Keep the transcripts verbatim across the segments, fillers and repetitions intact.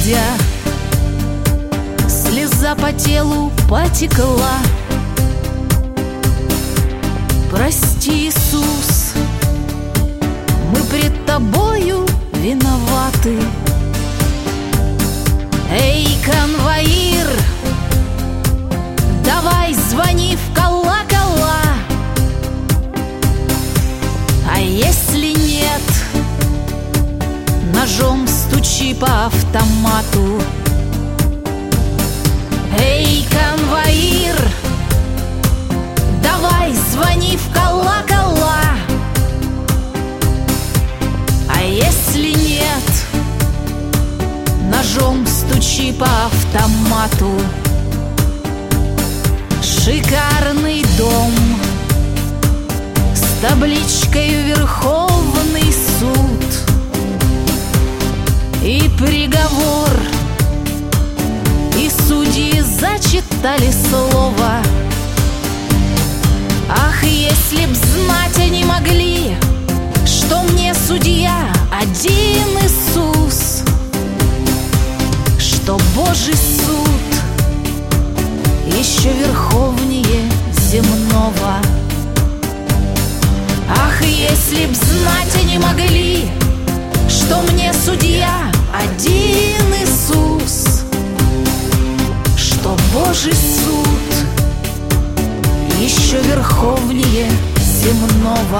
дождя слеза по телу потекла. Прости, Иисус, мы пред Тобою виноваты. Эй, конвоир, давай звони в колокола. А если нет, ножом стучи по автомату. Эй, конвоир, давай звони в колокола. А если нет, ножом стучи по автомату. Шикарный дом с табличкой «Верховный суд» и приговор, и судьи зачитали слово. Ах, если б знать они могли, что мне судья один Иисус, что Божий суд еще верховнее земного. Ах, если б знать они могли, что мне судья один Иисус, что Божий суд еще верховнее земного.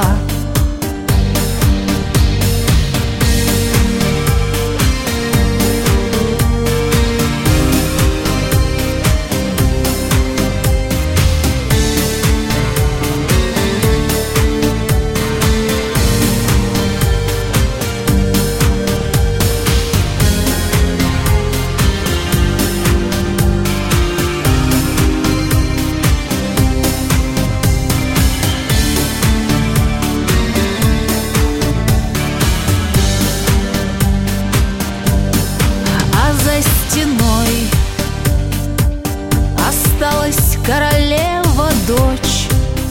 Осталась королева дочь,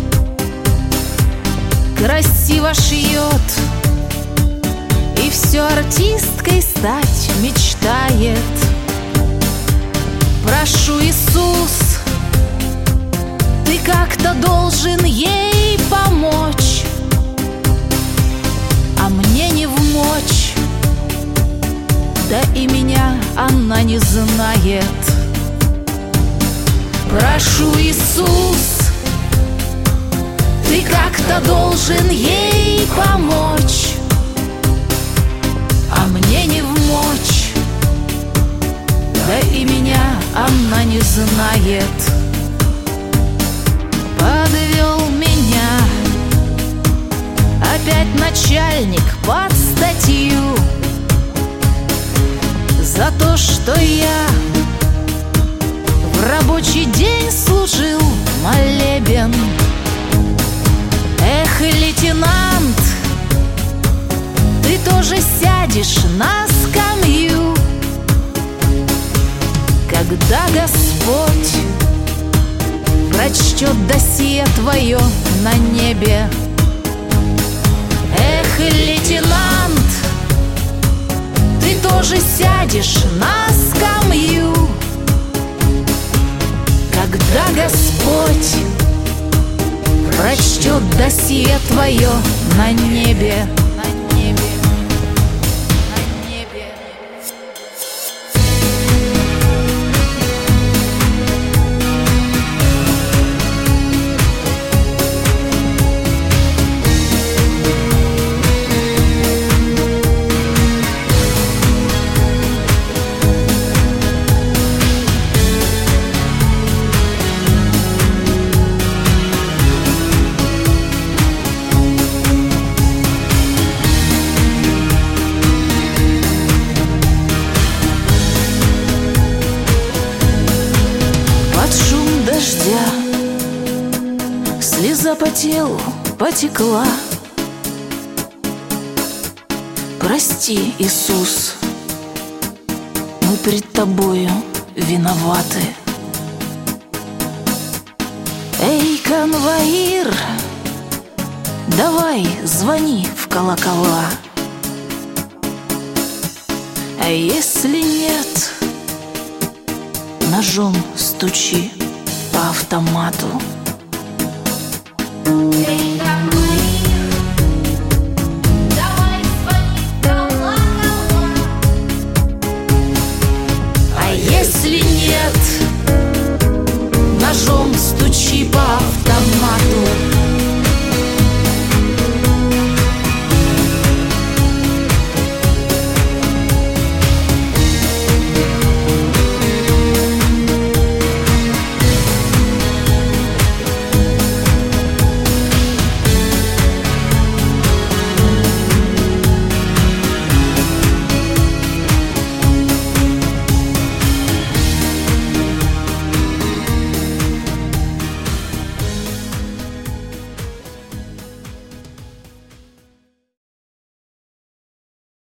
красиво шьет и все артисткой стать мечтает. Прошу, Иисус, ты как-то должен ей помочь, а мне не вмочь, да и меня она не знает. Прошу, Иисус, ты как-то должен ей помочь, а мне не вмочь, да и меня она не знает. Подвел меня опять начальник под статью за то, что я в рабочий день служил молебен. Эх, лейтенант, ты тоже сядешь на скамью, когда Господь прочтет досье твое на небе. Эх, лейтенант, ты тоже сядешь на скамью, когда Господь прочтет досье твое на небе. На небе, на небе. Слеза по телу потекла. Прости, Иисус, мы пред Тобою виноваты. Эй, конвоир, давай звони в колокола. А если нет, ножом стучи по автомату.